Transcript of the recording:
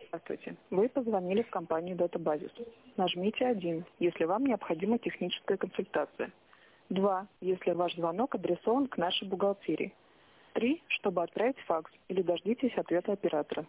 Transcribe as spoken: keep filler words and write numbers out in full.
Здравствуйте. Вы позвонили в компанию Database. Нажмите один, если вам необходима техническая консультация. два, если ваш звонок адресован к нашей бухгалтерии. три, чтобы отправить факс или дождитесь ответа оператора.